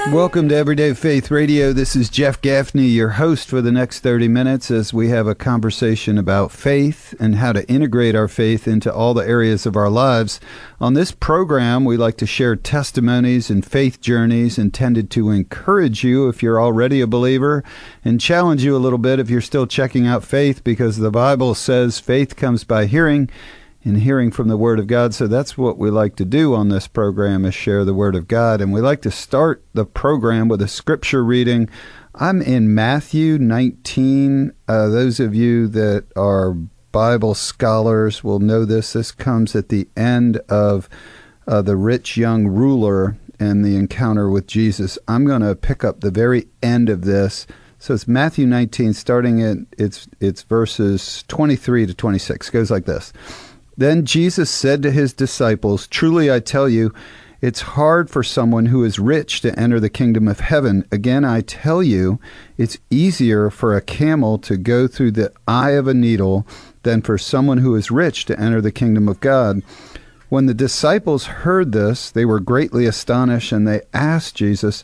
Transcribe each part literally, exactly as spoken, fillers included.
Welcome to Everyday Faith Radio. This is Jeff Gaffney, your host for the next thirty minutes as we have a conversation about faith and how to integrate our faith into all the areas of our lives. On this program, we like to share testimonies and faith journeys intended to encourage you if you're already a believer and challenge you a little bit if you're still checking out faith, because the Bible says faith comes by hearing and hearing from the Word of God. So that's what we like to do on this program, is share the Word of God. And we like to start the program with a scripture reading. I'm in Matthew nineteen. Uh, those of you that are Bible scholars will know this. This comes at the end of uh, the rich young ruler and the encounter with Jesus. I'm going to pick up the very end of this. So it's Matthew nineteen, starting at it's it's verses twenty-three to twenty-six. It goes like this. Then Jesus said to his disciples, "Truly I tell you, it's hard for someone who is rich to enter the kingdom of heaven. Again, I tell you, it's easier for a camel to go through the eye of a needle than for someone who is rich to enter the kingdom of God." When the disciples heard this, they were greatly astonished, and they asked Jesus,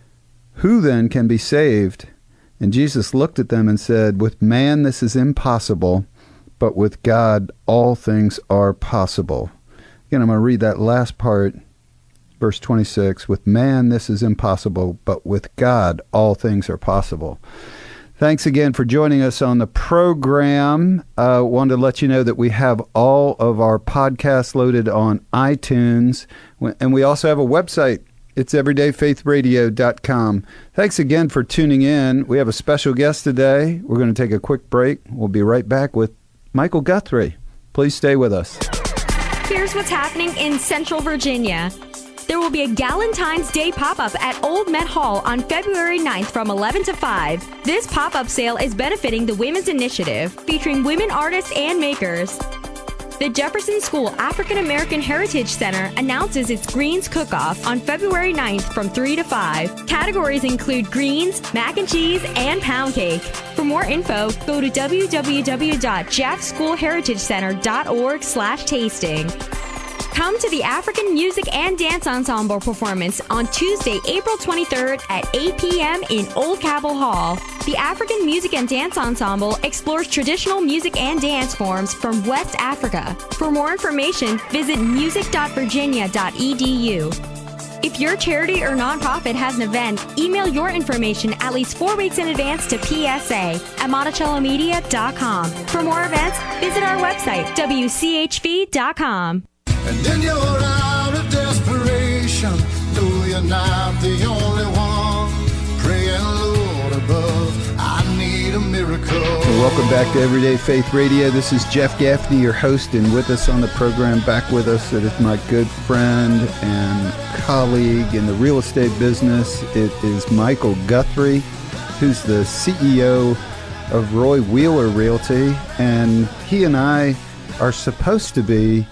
"Who then can be saved?" And Jesus looked at them and said, "With man this is impossible, but with God, all things are possible." Again, I'm going to read that last part, verse twenty-six. With man, this is impossible, but with God, all things are possible. Thanks again for joining us on the program. I uh, wanted to let you know that we have all of our podcasts loaded on iTunes, and we also have a website. It's everyday faith radio dot com. Thanks again for tuning in. We have a special guest today. We're going to take a quick break. We'll be right back with Michael Guthrie. Please stay with us. Here's what's happening in Central Virginia. There will be a Galentine's Day pop-up at Old Met Hall on February ninth from eleven to five. This pop-up sale is benefiting the Women's Initiative, featuring women artists and makers. The Jefferson School African American Heritage Center announces its Greens Cook-Off on February ninth from three to five. Categories include greens, mac and cheese, and pound cake. For more info, go to w w w dot jeff school heritage center dot org slash tasting. Come to the African Music and Dance Ensemble performance on Tuesday, April twenty-third at eight p.m. in Old Cabell Hall. The African Music and Dance Ensemble explores traditional music and dance forms from West Africa. For more information, visit music dot virginia dot e d u. If your charity or nonprofit has an event, email your information at least four weeks in advance to P S A at monticello media dot com. For more events, visit our website, w c h v dot com. And in your hour of desperation, know you're not the only one. Praying, Lord above, I need a miracle. Welcome back to Everyday Faith Radio. This is Jeff Gaffney, your host, and with us on the program, back with us, it is my good friend and colleague in the real estate business. It is Michael Guthrie, who's the C E O of Roy Wheeler Realty, and he and I are supposed to be,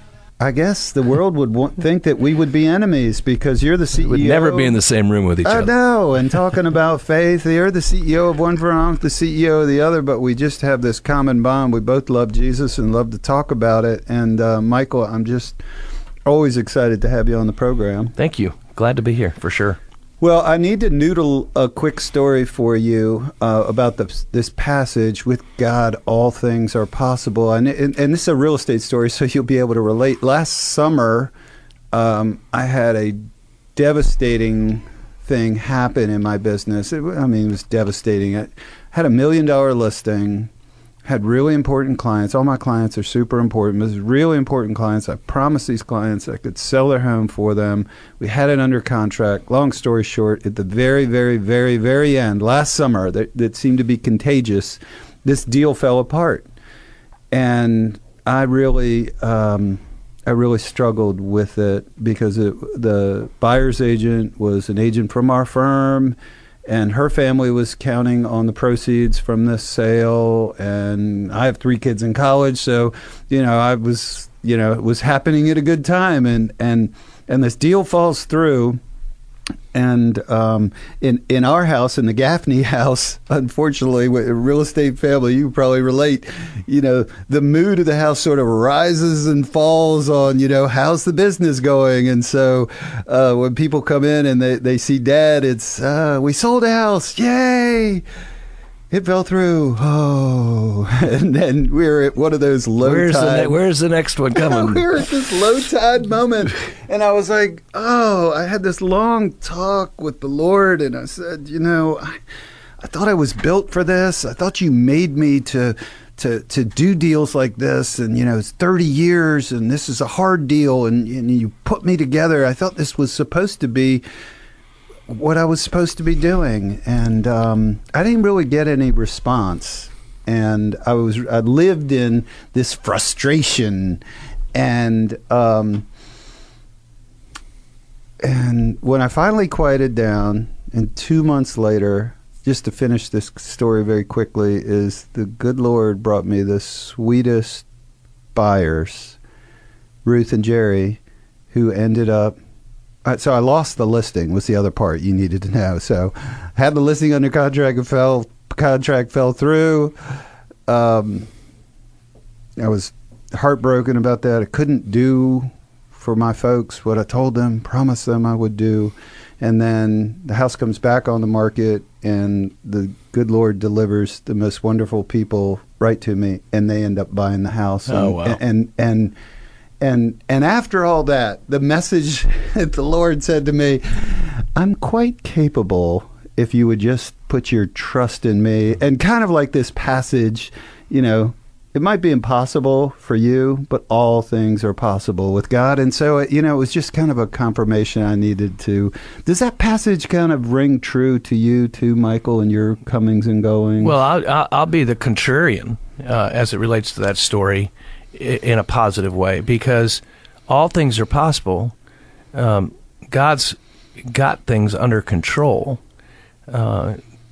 I guess the world would want, think that we would be enemies, because you're the C E O. We would never be in the same room with each I other. I know, and talking about faith, you're the C E O of one firm, I'm the C E O of the other, but we just have this common bond. We both love Jesus and love to talk about it. And uh, Michael, I'm just always excited to have you on the program. Thank you. Glad to be here, for sure. Well, I need to noodle a quick story for you uh, about the, this passage, with God, all things are possible. And, and, and this is a real estate story, so you'll be able to relate. Last summer, um, I had a devastating thing happen in my business. It, I mean, it was devastating. I had a million dollar listing, had really important clients. All my clients are super important. It was really important clients. I promised these clients I could sell their home for them. We had it under contract. Long story short, at the very, very, very, very end, last summer, that, that seemed to be contagious, this deal fell apart. And I really, um, I really struggled with it, because it, the buyer's agent was an agent from our firm, and her family was counting on the proceeds from this sale. And I have three kids in college, so, you know, I was, you know, it was happening at a good time. And, and, and this deal falls through, And um, in in our house, in the Gaffney house, unfortunately, with a real estate family, you probably relate. You know, the mood of the house sort of rises and falls on, you know, how's the business going? And so uh, when people come in and they, they see Dad, it's uh, we sold a house, yay! It fell through. Oh, and then we're at one of those low where's tide. The ne- where's the next one coming? We were at this low tide moment, and I was like, "Oh!" I had this long talk with the Lord, and I said, "You know, I, I thought I was built for this. I thought you made me to." To, to do deals like this, and you know, it's thirty years, and this is a hard deal, and, and you put me together. I thought this was supposed to be what I was supposed to be doing, and um, I didn't really get any response. And I was I lived in this frustration, and um, and when I finally quieted down, and two months later, just to finish this story very quickly, is the good Lord brought me the sweetest buyers, Ruth and Jerry, who ended up. Uh, so I lost the listing. Was the other part you needed to know. So had the listing under contract and fell contract fell through. Um, I was heartbroken about that. I couldn't do for my folks what I told them, promised them I would do. And then the house comes back on the market, and the good Lord delivers the most wonderful people right to me, and they end up buying the house. Oh, and, wow. And, and, and, and, and after all that, the message that the Lord said to me, I'm quite capable if you would just put your trust in me. And kind of like this passage, you know, it might be impossible for you, but all things are possible with God. And so, you know, it was just kind of a confirmation I needed to. Does that passage kind of ring true to you too, Michael, in your comings and goings? Well, I'll, I'll be the contrarian uh, as it relates to that story in a positive way, because all things are possible. Um, God's got things under control. Uh,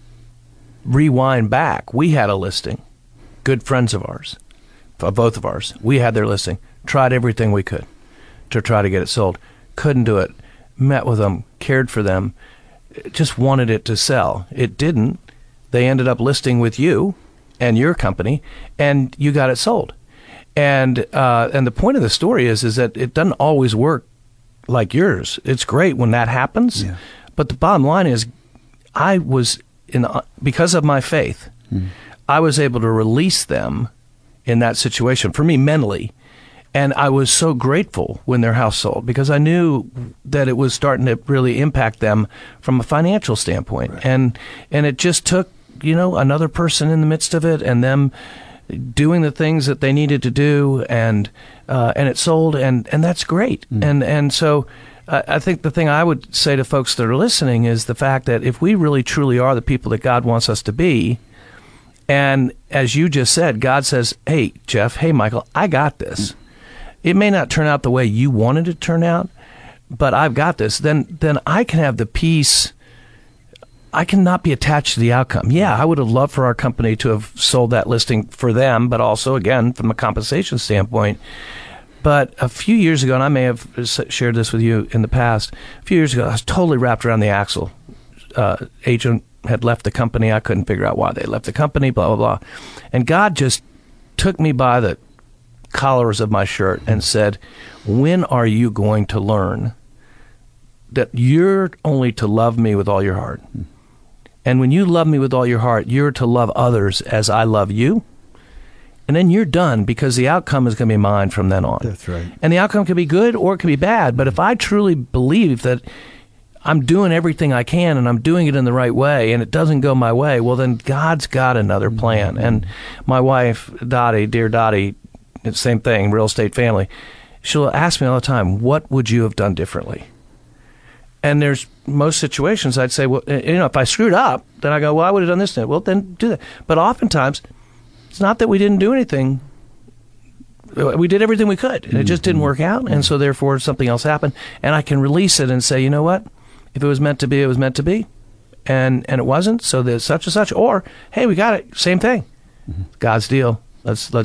rewind back. We had a listing. Good friends of ours, both of ours. We had their listing. Tried everything we could to try to get it sold. Couldn't do it. Met with them, cared for them, just wanted it to sell. It didn't. They ended up listing with you and your company, and you got it sold. And uh, and the point of the story is is that it doesn't always work like yours. It's great when that happens, Yeah. but the bottom line is, I was in because of my faith. Mm. I was able to release them in that situation, for me mentally. And I was so grateful when their house sold, because I knew that it was starting to really impact them from a financial standpoint. Right. And and it just took, you know, another person in the midst of it, and them doing the things that they needed to do, and uh, and it sold, and, and that's great. Mm. And and so uh, I think the thing I would say to folks that are listening is the fact that if we really truly are the people that God wants us to be, and as you just said, God says, hey, Jeff, hey, Michael, I got this. It may not turn out the way you wanted it to turn out, but I've got this. Then then I can have the peace. I cannot be attached to the outcome. Yeah, I would have loved for our company to have sold that listing for them, but also, again, from a compensation standpoint. But a few years ago, and I may have shared this with you in the past, a few years ago, I was totally wrapped around the axle. Uh, agent had left the company. I couldn't figure out why they left the company, blah, blah, blah. And God just took me by the collars of my shirt and said, when are you going to learn that you're only to love me with all your heart? And when you love me with all your heart, you're to love others as I love you. And then you're done, because the outcome is going to be mine from then on. That's right. And the outcome can be good or it can be bad. But if I truly believe that I'm doing everything I can and I'm doing it in the right way and it doesn't go my way, well, then God's got another plan. Mm-hmm. And my wife, Dottie, dear Dottie, same thing, real estate family, she'll ask me all the time, what would you have done differently? And there's most situations I'd say, well, you know, if I screwed up, then I go, well, I would have done this then. Well, then do that. But oftentimes, it's not that we didn't do anything. We did everything we could, and it just didn't work out. And so therefore something else happened. And I can release it and say, you know what? If it was meant to be, it was meant to be. And and it wasn't, so there's such and such. Or, hey, we got it. Same thing. Mm-hmm. God's deal. Let's let's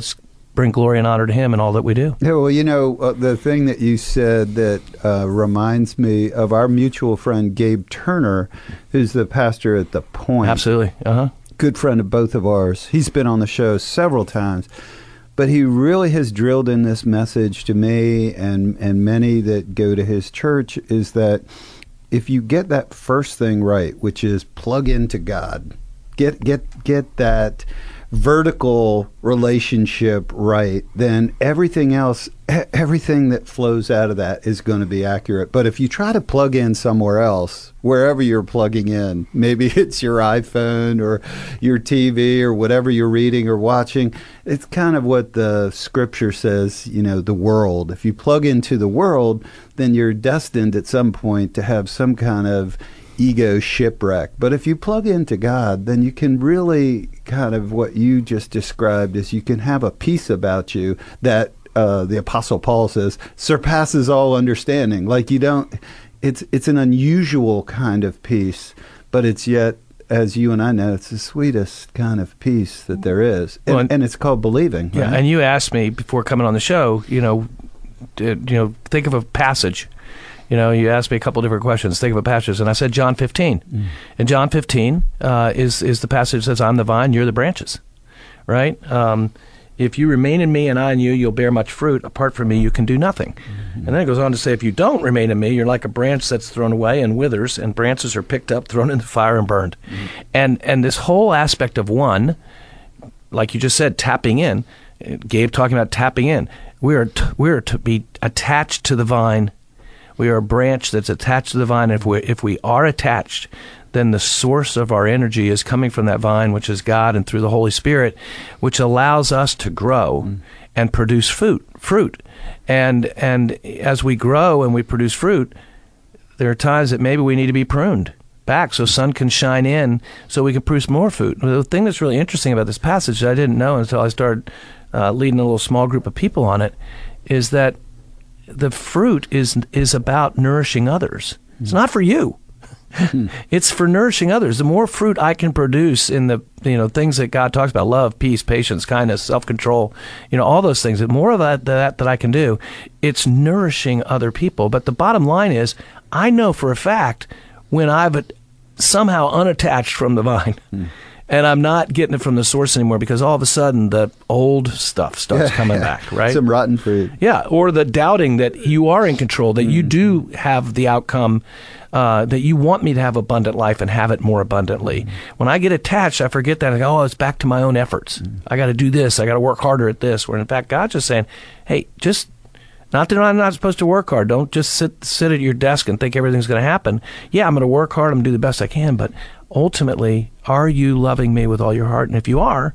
bring glory and honor to him in all that we do. Yeah, well, you know, uh, the thing that you said that uh, reminds me of our mutual friend Gabe Turner, who's the pastor at The Point. Absolutely. Uh-huh. Good friend of both of ours. He's been on the show several times. But he really has drilled in this message to me and, and many that go to his church, is that if you get that first thing right, which is plug into God, get get get that vertical relationship right, then everything else, everything that flows out of that is going to be accurate. But if you try to plug in somewhere else, wherever you're plugging in, maybe it's your iPhone or your T V or whatever you're reading or watching, it's kind of what the scripture says, you know, the world. If you plug into the world, then you're destined at some point to have some kind of ego shipwreck. But if you plug into God, then you can really kind of, what you just described is, you can have a peace about you that uh, the Apostle Paul says surpasses all understanding. Like you don't, it's it's an unusual kind of peace, but it's yet, as you and I know, it's the sweetest kind of peace that there is. And, Well, and, and it's called believing. Yeah, right? and you asked me before coming on the show, you know, did, you know, think of a passage. You know, you asked me a couple different questions. Think of a passage, and I said John fifteen. Mm. And John fifteen uh, is is the passage that says, "I'm the vine, you're the branches." Right? Um, if you remain in me and I in you, you'll bear much fruit. Apart from me, you can do nothing. Mm-hmm. And then it goes on to say, if you don't remain in me, you're like a branch that's thrown away and withers, and branches are picked up, thrown into the fire, and burned. Mm-hmm. And and this whole aspect of one, like you just said, tapping in. Gabe talking about tapping in. We are t- we are to be attached to the vine. We are a branch that's attached to the vine. If we if we are attached, then the source of our energy is coming from that vine, which is God, and through the Holy Spirit, which allows us to grow mm. and produce fruit. Fruit, and and as we grow and we produce fruit, there are times that maybe we need to be pruned back so sun can shine in, so we can produce more fruit. The thing that's really interesting about this passage that I didn't know until I started uh, leading a little small group of people on it is that the fruit is is about nourishing others. Mm. It's not for you. Mm. It's for nourishing others. The more fruit I can produce in the you know things that God talks about, love, peace, patience, kindness, self-control, you know, all those things, the more of that, that that I can do, it's nourishing other people. But the bottom line is, I know for a fact when I've somehow unattached from the vine, mm. and I'm not getting it from the source anymore, because all of a sudden the old stuff starts yeah, coming yeah. back, right? Some rotten fruit. Yeah, or the doubting that you are in control, that mm. you do have the outcome, uh, that you want me to have abundant life and have it more abundantly. Mm. When I get attached, I forget that. I go, oh, it's back to my own efforts. Mm. I got to do this. I got to work harder at this. Where in fact, God's just saying, hey, just... Not that I'm not supposed to work hard. Don't just sit sit at your desk and think everything's going to happen. Yeah, I'm going to work hard. I'm going to do the best I can. But ultimately, are you loving me with all your heart? And if you are,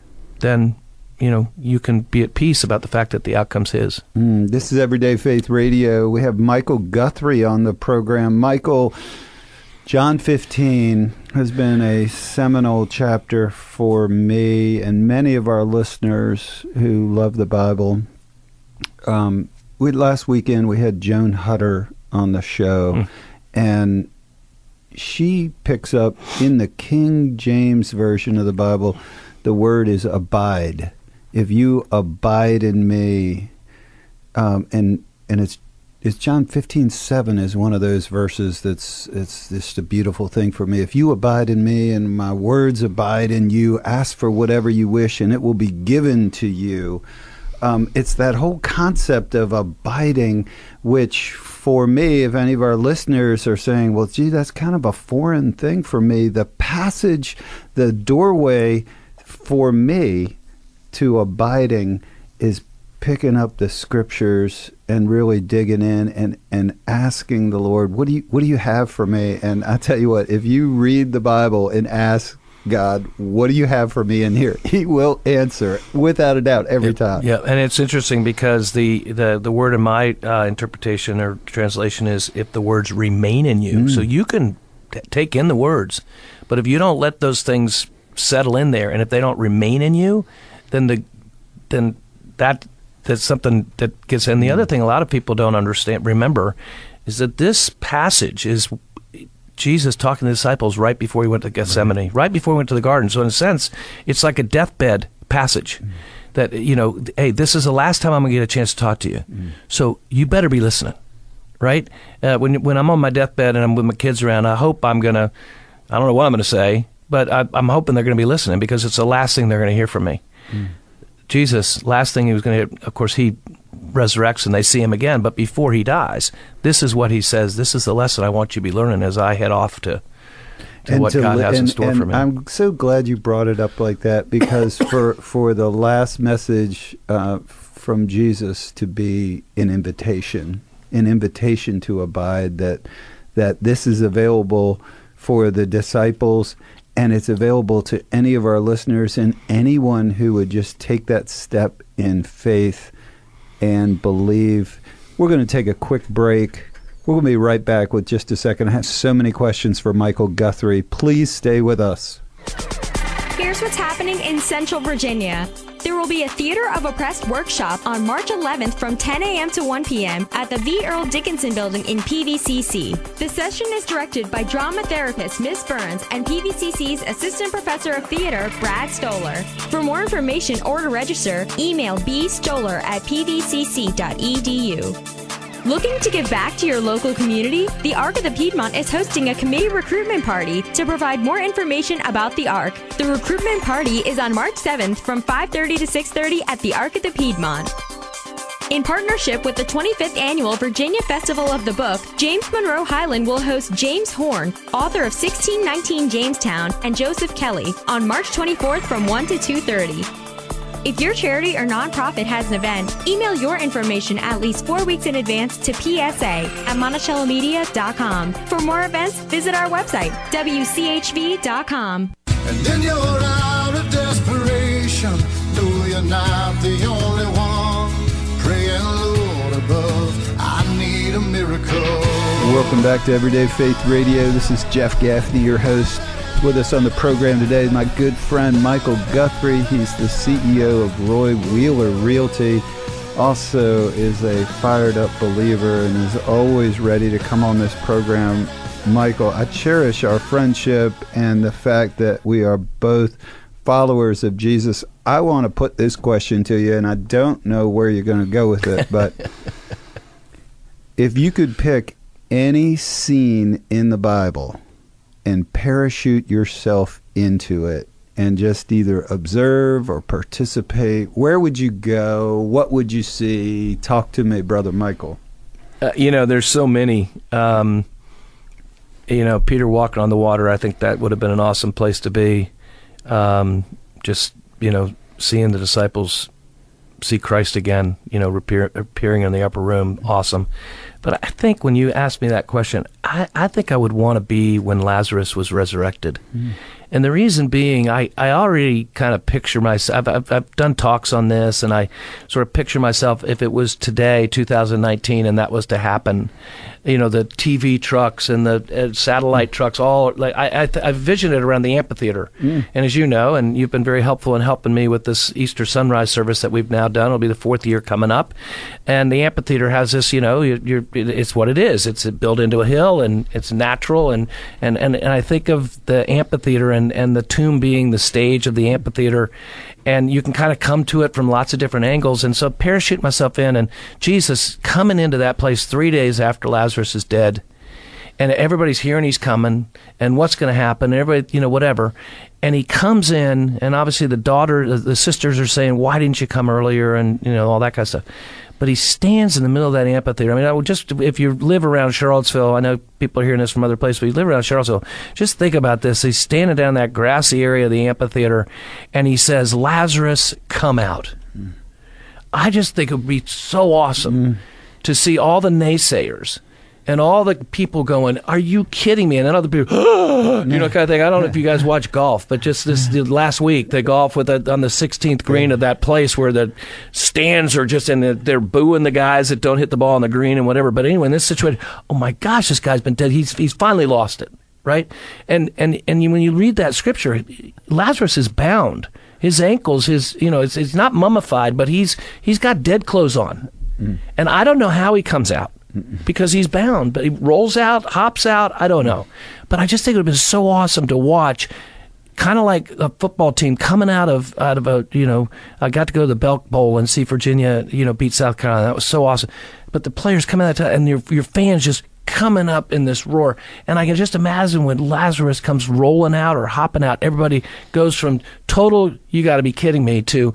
then, you know, you can be at peace about the fact that the outcome's his. Mm, this is Everyday Faith Radio. We have Michael Guthrie on the program. Michael, John fifteen has been a seminal chapter for me and many of our listeners who love the Bible. Um, we last weekend we had Joan Hutter on the show, mm. and she picks up in the King James Version of the Bible, the word is abide. If you abide in me, um, and and it's it's John fifteen seven is one of those verses that's it's just a beautiful thing for me. If you abide in me and my words abide in you, ask for whatever you wish and it will be given to you. Um, it's that whole concept of abiding, which for me, if any of our listeners are saying, well, gee, that's kind of a foreign thing for me, the passage, the doorway for me to abiding is picking up the scriptures and really digging in and, and asking the Lord, what do you what do you have for me? And I tell you what, if you read the Bible and ask God, what do you have for me in here? He will answer without a doubt every it, time. Yeah, and it's interesting because the, the, the word in my uh, interpretation or translation is if the words remain in you. Mm. So you can t- take in the words, but if you don't let those things settle in there, and if they don't remain in you, then the then that that's something that gets in. The other thing a lot of people don't understand, remember, is that this passage is Jesus talking to the disciples right before he went to Gethsemane, right before he went to the garden. So in a sense, it's like a deathbed passage. that, you know, hey, this is the last time I'm going to get a chance to talk to you. Mm. So you better be listening, right? Uh, when when I'm on my deathbed and I'm with my kids around, I hope I'm going to, I don't know what I'm going to say, but I, I'm hoping they're going to be listening because it's the last thing they're going to hear from me. Mm. Jesus, last thing he was going to hear, of course, he resurrects and they see him again, but before he dies, this is what he says, this is the lesson I want you to be learning as I head off to to what to God li- has and, in store and for me. I'm so glad you brought it up like that, because for for the last message uh, from Jesus to be an invitation, an invitation to abide, that that this is available for the disciples, and it's available to any of our listeners and anyone who would just take that step in faith and believe. We're going to take a quick break. We're going to be right back with just a second. I have so many questions for Michael Guthrie. Please stay with us. Here's what's happening in Central Virginia. There will be a Theater of Oppressed workshop on March eleventh from ten a.m. to one p.m. at the V. Earl Dickinson Building in P V C C. The session is directed by drama therapist Miss Burns and P V C C's Assistant Professor of Theater, Brad Stoller. For more information or to register, email b stoller at p v c c dot e d u. Looking to give back to your local community? The Ark of the Piedmont is hosting a committee recruitment party. To provide more information about the Ark, the recruitment party is on March seventh from five thirty to six thirty at the Ark of the Piedmont. In partnership with the twenty-fifth Annual Virginia Festival of the Book, James Monroe Highland will host James Horn, author of sixteen nineteen Jamestown, and Joseph Kelly, on March twenty-fourth from one to two thirty. If your charity or nonprofit has an event, email your information at least four weeks in advance to p s a at monticello media dot com. For more events, visit our website, w c h v dot com. And then you're out of desperation. No, you're not the only one. Praying, Lord above, I need a miracle. Welcome back to Everyday Faith Radio. This is Jeff Gaffney, your host. With us on the program today is my good friend Michael Guthrie. He's the C E O of Roy Wheeler Realty. Also is a fired up believer and is always ready to come on this program. Michael, I cherish our friendship and the fact that we are both followers of Jesus. I want to put this question to you, and I don't know where you're going to go with it, but if you could pick any scene in the Bible and parachute yourself into it and just either observe or participate, where would you go? What would you see? Talk to me, Brother Michael. Uh, you know, there's so many. Um, you know, Peter walking on the water, I think that would have been an awesome place to be. Um, just, you know, seeing the disciples see Christ again, you know, appear, appearing in the upper room, awesome. But I think when you asked me that question, I, I think I would want to be when Lazarus was resurrected. Mm. And the reason being, I, I already kind of picture myself, I've, I've, I've done talks on this, and I sort of picture myself if it was today, two thousand nineteen, and that was to happen. You know, the T V trucks and the uh, satellite mm. trucks, all, like I, I, th- I visioned it around the amphitheater. Mm. And as you know, and you've been very helpful in helping me with this Easter sunrise service that we've now done, it'll be the fourth year coming up. And the amphitheater has this, you know, you're, you're, it's what it is. It's built into a hill, and it's natural. And, and, and, and I think of the amphitheater and, and the tomb being the stage of the amphitheater, and you can kind of come to it from lots of different angles. And so parachute myself in, and Jesus coming into that place three days after Lazarus is dead, and everybody's hearing he's coming, and what's going to happen, and everybody, you know, whatever. And he comes in, and obviously the daughter, the, the sisters are saying, why didn't you come earlier, and, you know, all that kind of stuff. But he stands in the middle of that amphitheater. I mean, I would just, if you live around Charlottesville, I know people are hearing this from other places, but you live around Charlottesville, just think about this. He's standing down that grassy area of the amphitheater, and he says, Lazarus, come out. Mm. I just think it would be so awesome mm. to see all the naysayers and all the people going, are you kidding me? And then other people, oh, you know, kind of thing. I don't know if you guys watch golf, but just this the last week, the golf with the, on the sixteenth green of that place where the stands are just, and the, they're booing the guys that don't hit the ball on the green and whatever. But anyway, in this situation, oh my gosh, this guy's been dead. He's he's finally lost it, right? And and and you, when you read that scripture, Lazarus is bound. His ankles, his you know, it's it's not mummified, but he's he's got dead clothes on, mm. and I don't know how he comes out. Because he's bound, but he rolls out, hops out, I don't know. But I just think it would have been so awesome to watch kind of like a football team coming out of out of a, you know, I got to go to the Belk Bowl and see Virginia, you know, beat South Carolina. That was so awesome. But the players coming out, and your your fans just coming up in this roar. And I can just imagine when Lazarus comes rolling out or hopping out, everybody goes from total, you got to be kidding me, to,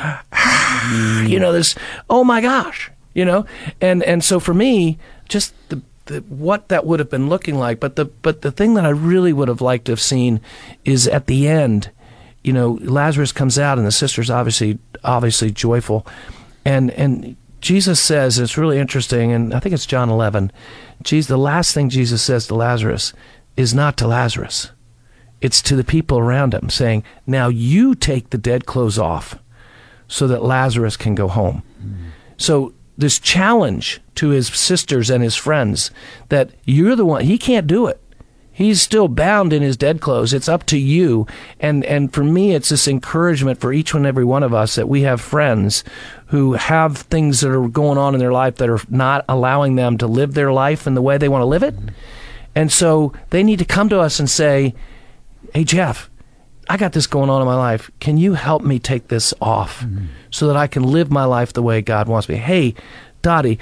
you know, this, oh my gosh, you know. And and so for me, just the The, what that would have been looking like, but the but the thing that I really would have liked to have seen is at the end, you know, Lazarus comes out and the sister's obviously obviously joyful, and and Jesus says, it's really interesting, and I think it's John eleven. Jesus, the last thing Jesus says to Lazarus is not to Lazarus, it's to the people around him, saying, "Now you take the dead clothes off, so that Lazarus can go home." Mm. So this challenge to his sisters and his friends that you're the one, he can't do it. He's still bound in his dead clothes. It's up to you. And and for me, it's this encouragement for each and every one of us that we have friends who have things that are going on in their life that are not allowing them to live their life in the way they want to live it. And so they need to come to us and say, "Hey, Jeff, I got this going on in my life. Can you help me take this off mm-hmm. so that I can live my life the way God wants me? Hey, Dottie,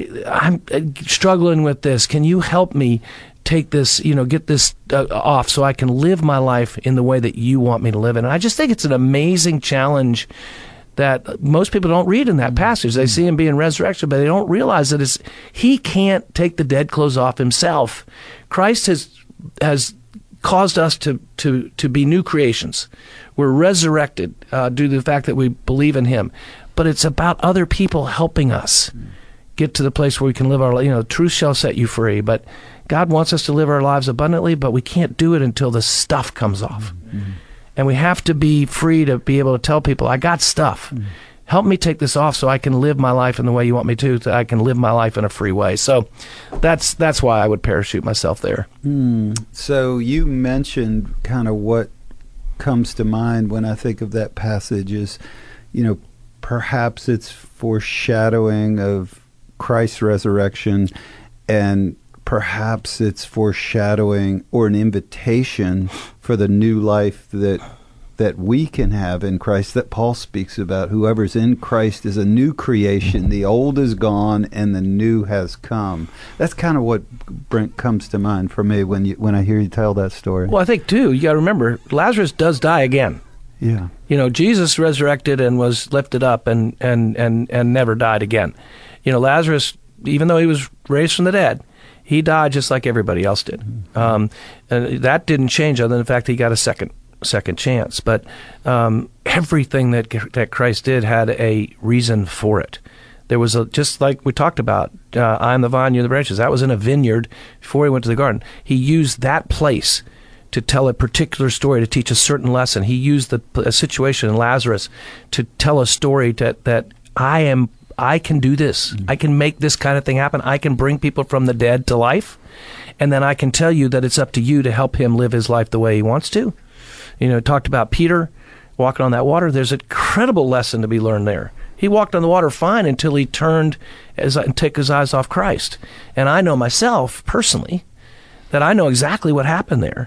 I'm struggling with this. Can you help me take this, you know, get this uh, off so I can live my life in the way that you want me to live it?" And I just think it's an amazing challenge that most people don't read in that passage. They see him being resurrected, but they don't realize that it's, he can't take the dead clothes off himself. Christ has has caused us to, to, to be new creations. We're resurrected uh, due to the fact that we believe in him. But it's about other people helping us get to the place where we can live our, you know, truth shall set you free. But God wants us to live our lives abundantly, but we can't do it until the stuff comes off. Mm-hmm. And we have to be free to be able to tell people, I got stuff. Mm-hmm. Help me take this off so I can live my life in the way you want me to, so I can live my life in a free way. So that's that's why I would parachute myself there. Mm. So you mentioned kind of what comes to mind when I think of that passage is, you know, perhaps it's foreshadowing of Christ's resurrection, and perhaps it's foreshadowing or an invitation for the new life that that we can have in Christ, that Paul speaks about. Whoever's in Christ is a new creation. The old is gone and the new has come. That's kind of what, Brent, comes to mind for me when you when I hear you tell that story. Well, I think, too, you got to remember, Lazarus does die again. Yeah. You know, Jesus resurrected and was lifted up and, and, and, and never died again. You know, Lazarus, even though he was raised from the dead, he died just like everybody else did. Mm-hmm. Um, and that didn't change other than the fact that he got a second second chance. But um, everything that that Christ did had a reason for it. There was a, just like we talked about, uh, I am the vine, you're the branches. That was in a vineyard before he went to the garden. He used that place to tell a particular story, to teach a certain lesson. He used the a situation in Lazarus to tell a story that, that I am, I can do this. Mm-hmm. I can make this kind of thing happen. I can bring people from the dead to life. And then I can tell you that it's up to you to help him live his life the way he wants to. You know, talked about Peter walking on that water. There's an incredible lesson to be learned there. He walked on the water fine until he turned as, and took his eyes off Christ. And I know myself, personally, that I know exactly what happened there.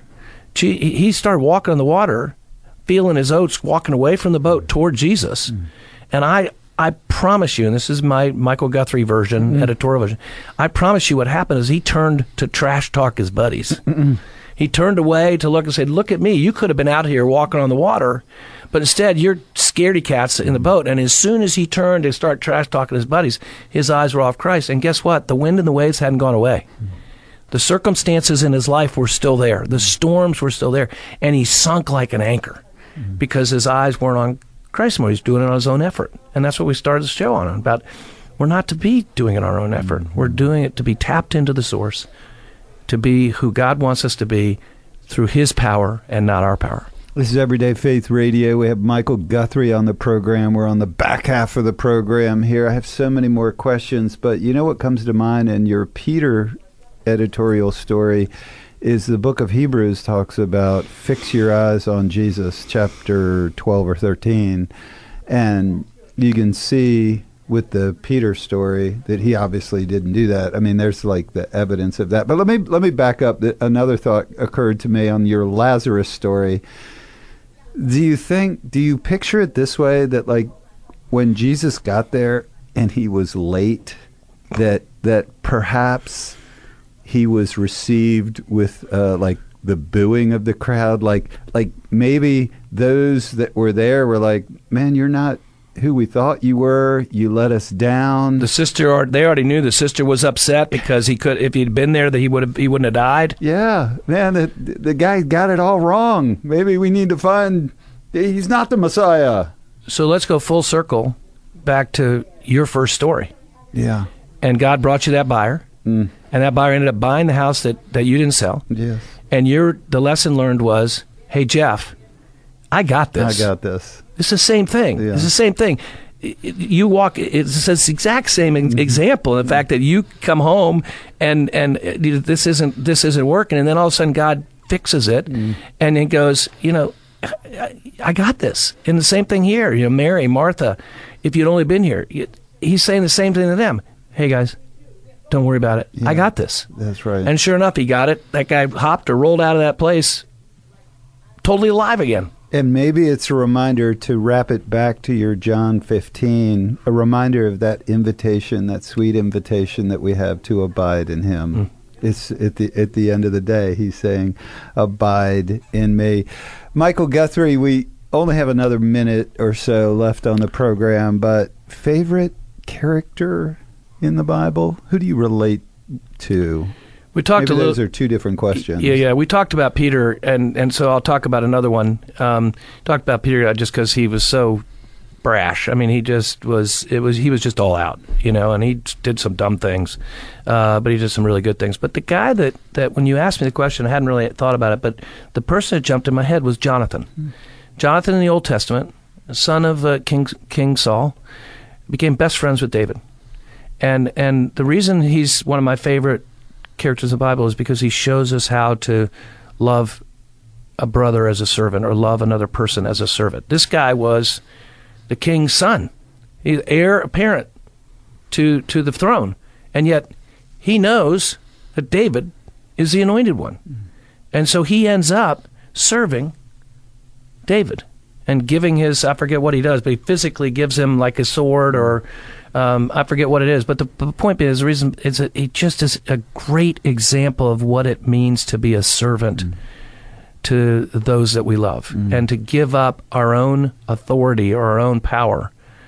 He started walking on the water, feeling his oats, walking away from the boat toward Jesus. Mm. And I I promise you, and this is my Michael Guthrie version, mm. editorial version, I promise you what happened is he turned to trash talk his buddies. Mm-mm. He turned away to look and said, look at me, you could have been out here walking on the water, but instead you're scaredy cats in the boat. And as soon as he turned to start trash talking his buddies, his eyes were off Christ. And guess what? The wind and the waves hadn't gone away. Mm. The circumstances in his life were still there. The storms were still there. And he sunk like an anchor mm. because his eyes weren't on Christ anymore. He's doing it on his own effort. And that's what we started the show on, about we're not to be doing it on our own effort. Mm. We're doing it to be tapped into the source, to be who God wants us to be through his power and not our power. This is Everyday Faith Radio. We have Michael Guthrie on the program. We're on the back half of the program here. I have so many more questions, but you know what comes to mind in your Peter editorial story is the book of Hebrews talks about fix your eyes on Jesus, chapter twelve or thirteen. And you can see with the Peter story that he obviously didn't do that. I mean, there's like the evidence of that. But let me let me back up. Another thought occurred to me on your Lazarus story. Do you think, do you picture it this way, that like when Jesus got there and he was late, that that perhaps he was received with uh, like the booing of the crowd? Like, like maybe those that were there were like, man, you're not who we thought you were. You let us down. The sister, they already knew the sister was upset because he could, if he'd been there, that he would have, he wouldn't have died. Yeah, man, the, the guy got it all wrong. Maybe we need to find, he's not the Messiah. So let's go full circle back to your first story. Yeah. And God brought you that buyer, mm. and that buyer ended up buying the house that, that you didn't sell. Yes. And your the lesson learned was, hey, Jeff, I got this. I got this. It's the same thing. Yeah. It's the same thing. You walk, it's the exact same example. The fact that you come home and, and this isn't this isn't working, and then all of a sudden God fixes it, mm. and it goes, you know, I, I got this. And the same thing here. You know, Mary, Martha, if you'd only been here, he's saying the same thing to them. Hey, guys, don't worry about it. Yeah, I got this. That's right. And sure enough, he got it. That guy hopped or rolled out of that place totally alive again. And maybe it's a reminder to wrap it back to your John fifteen, a reminder of that invitation, that sweet invitation that we have to abide in him. Mm. It's at the at the end of the day, he's saying, abide in me. Michael Guthrie, we only have another minute or so left on the program, but favorite character in the Bible? Who do you relate to? We talked Maybe a little. Those are two different questions. Yeah, yeah. We talked about Peter, and, and so I'll talk about another one. Um, talked about Peter just because he was so brash. I mean, he just was. It was he was just all out, you know. And he did some dumb things, uh, but he did some really good things. But the guy that, that when you asked me the question, I hadn't really thought about it. But the person that jumped in my head was Jonathan. Hmm. Jonathan in the Old Testament, son of uh, King King Saul, became best friends with David, and and the reason he's one of my favorite characters in the Bible is because he shows us how to love a brother as a servant or love another person as a servant. This guy was the king's son. He's heir apparent to to the throne. And yet he knows that David is the anointed one. Mm-hmm. And so he ends up serving David and giving his, I forget what he does, but he physically gives him like a sword or Um, I forget what it is, but the, the point is, the reason is that it just is a great example of what it means to be a servant mm. to those that we love, mm. and to give up our own authority or our own power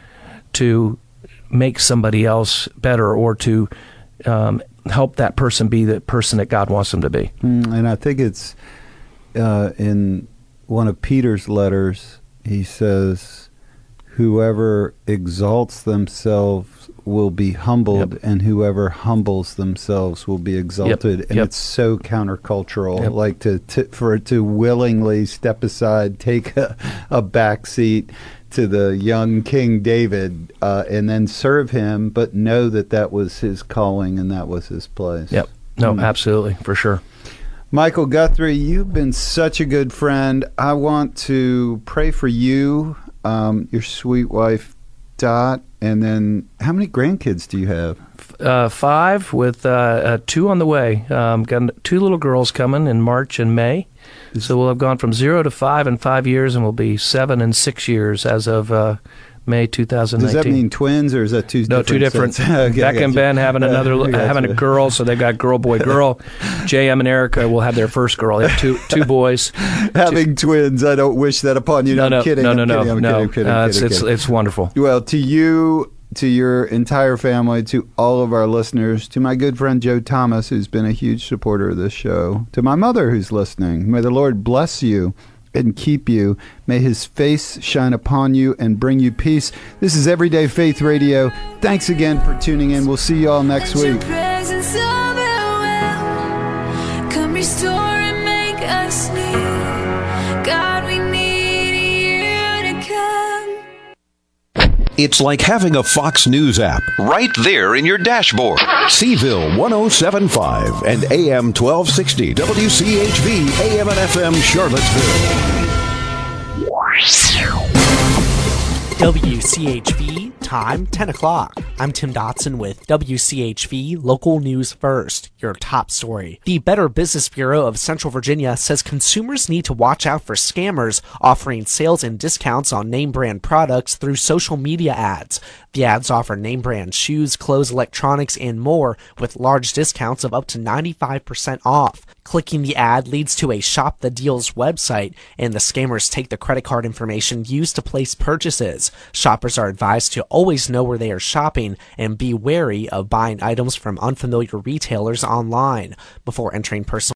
to make somebody else better or to um, help that person be the person that God wants them to be. Mm, and I think it's uh, in one of Peter's letters, he says, whoever exalts themselves will be humbled, yep. and whoever humbles themselves will be exalted. Yep. And yep. it's so countercultural, yep. like to, to for it to willingly step aside, take a, a back seat to the young King David, uh, and then serve him, but know that that was his calling and that was his place. Yep. No, mm. absolutely, for sure. Michael Guthrie, you've been such a good friend. I want to pray for you, Um, your sweet wife, Dot, and then how many grandkids do you have? Uh, five, with uh, uh, two on the way. Um, got two little girls coming in March and May. So we'll have gone from zero to five in five years, and we'll be seven and six years as of uh, May two thousand nineteen. Does that mean twins, or is that two no, different? No, two different. okay, Beck and Ben having another, uh, having a girl, so they've got girl, boy, girl. J M and Erica will have their first girl. They have two two boys. Having two. twins, I don't wish that upon you. No, no, no, I'm kidding. no, no, I'm no, kidding, I'm no. kidding, I'm kidding, uh, I'm it's, kidding, it's, kidding. it's wonderful. Well, to you, to your entire family, to all of our listeners, to my good friend Joe Thomas, who's been a huge supporter of this show, to my mother who's listening, may the Lord bless you and keep you. May his face shine upon you and bring you peace. This is Everyday Faith Radio. Thanks again for tuning in. We'll see you all next week. Come restore and make us new. God, we need you to come. It's like having a Fox News app right there in your dashboard. Seville one oh seven point five and A M twelve sixty W C H V A M and F M Charlottesville. W C H V Time, ten o'clock. I'm Tim Dotson with W C H V Local News First, your top story. The Better Business Bureau of Central Virginia says consumers need to watch out for scammers offering sales and discounts on name brand products through social media ads. The ads offer name brand shoes, clothes, electronics, and more with large discounts of up to ninety-five percent off. Clicking the ad leads to a Shop the Deals website, and the scammers take the credit card information used to place purchases. Shoppers are advised to always know where they are shopping and be wary of buying items from unfamiliar retailers online. Before entering personal